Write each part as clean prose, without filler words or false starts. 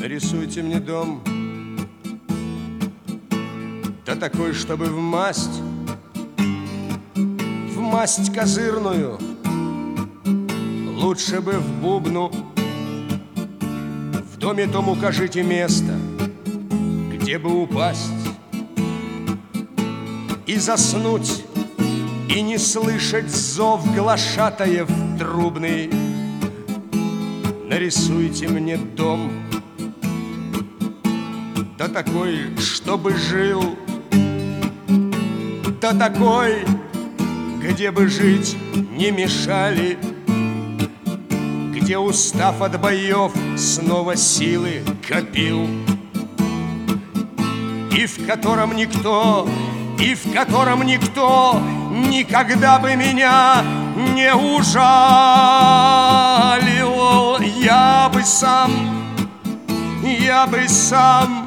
Нарисуйте мне дом, да такой, чтобы в масть козырную, лучше бы в бубну. В доме том укажите место, где бы упасть и заснуть, и не слышать зов глашатаев трубный. Нарисуйте мне дом, да такой, чтобы жил, да такой, где бы жить не мешали, где, устав от боев, снова силы копил, и в котором никто никогда бы меня не ужалил. Я бы сам,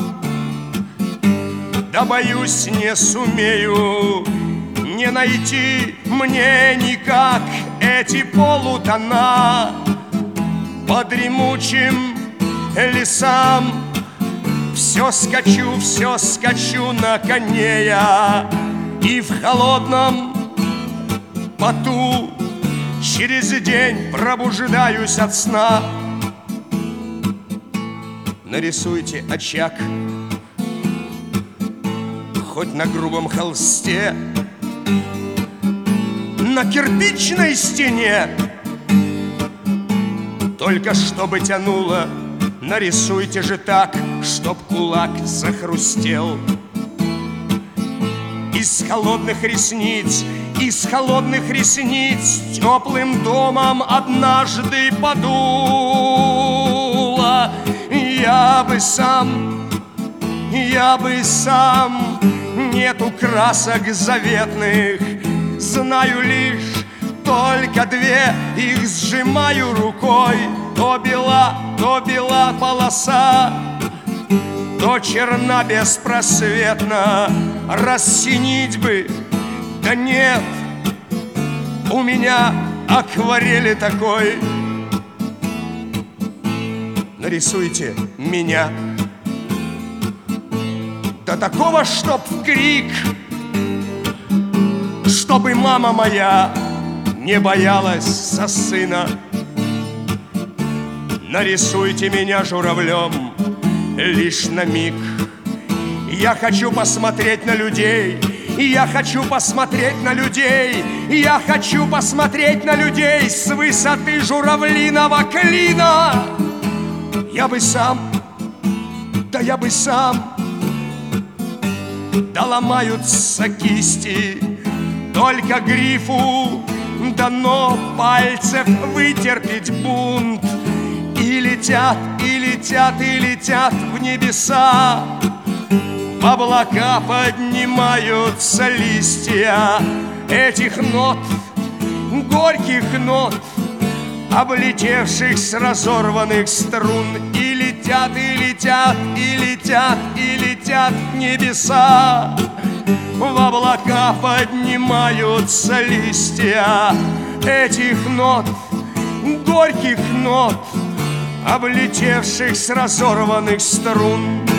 да боюсь, не сумею не найти мне никак эти полутона по дремучим лесам. Все скачу на коне я, и в холодном поту через день пробуждаюсь от сна. Нарисуйте очаг, хоть на грубом холсте, на кирпичной стене, только чтобы тянуло. Нарисуйте же так, чтоб кулак захрустел. Из холодных ресниц теплым домом однажды подуло. Я бы сам, нету красок заветных, знаю лишь только две, их сжимаю рукой. То бела полоса, то черна беспросветно. Рассинить бы, да нет у меня акварели такой. Нарисуйте меня, да такого, чтоб в крик, чтобы мама моя не боялась за сына. Нарисуйте меня журавлем лишь на миг. Я хочу посмотреть на людей, я хочу посмотреть на людей, я хочу посмотреть на людей с высоты журавлиного клина. Я бы сам, да ломаются кисти, только грифу дано пальцев вытерпеть бунт. И летят в небеса, в облака поднимаются листья этих нот, горьких нот, облетевших с разорванных струн. И летят в небеса, в облака поднимаются листья этих нот, горьких нот, облетевших с разорванных струн.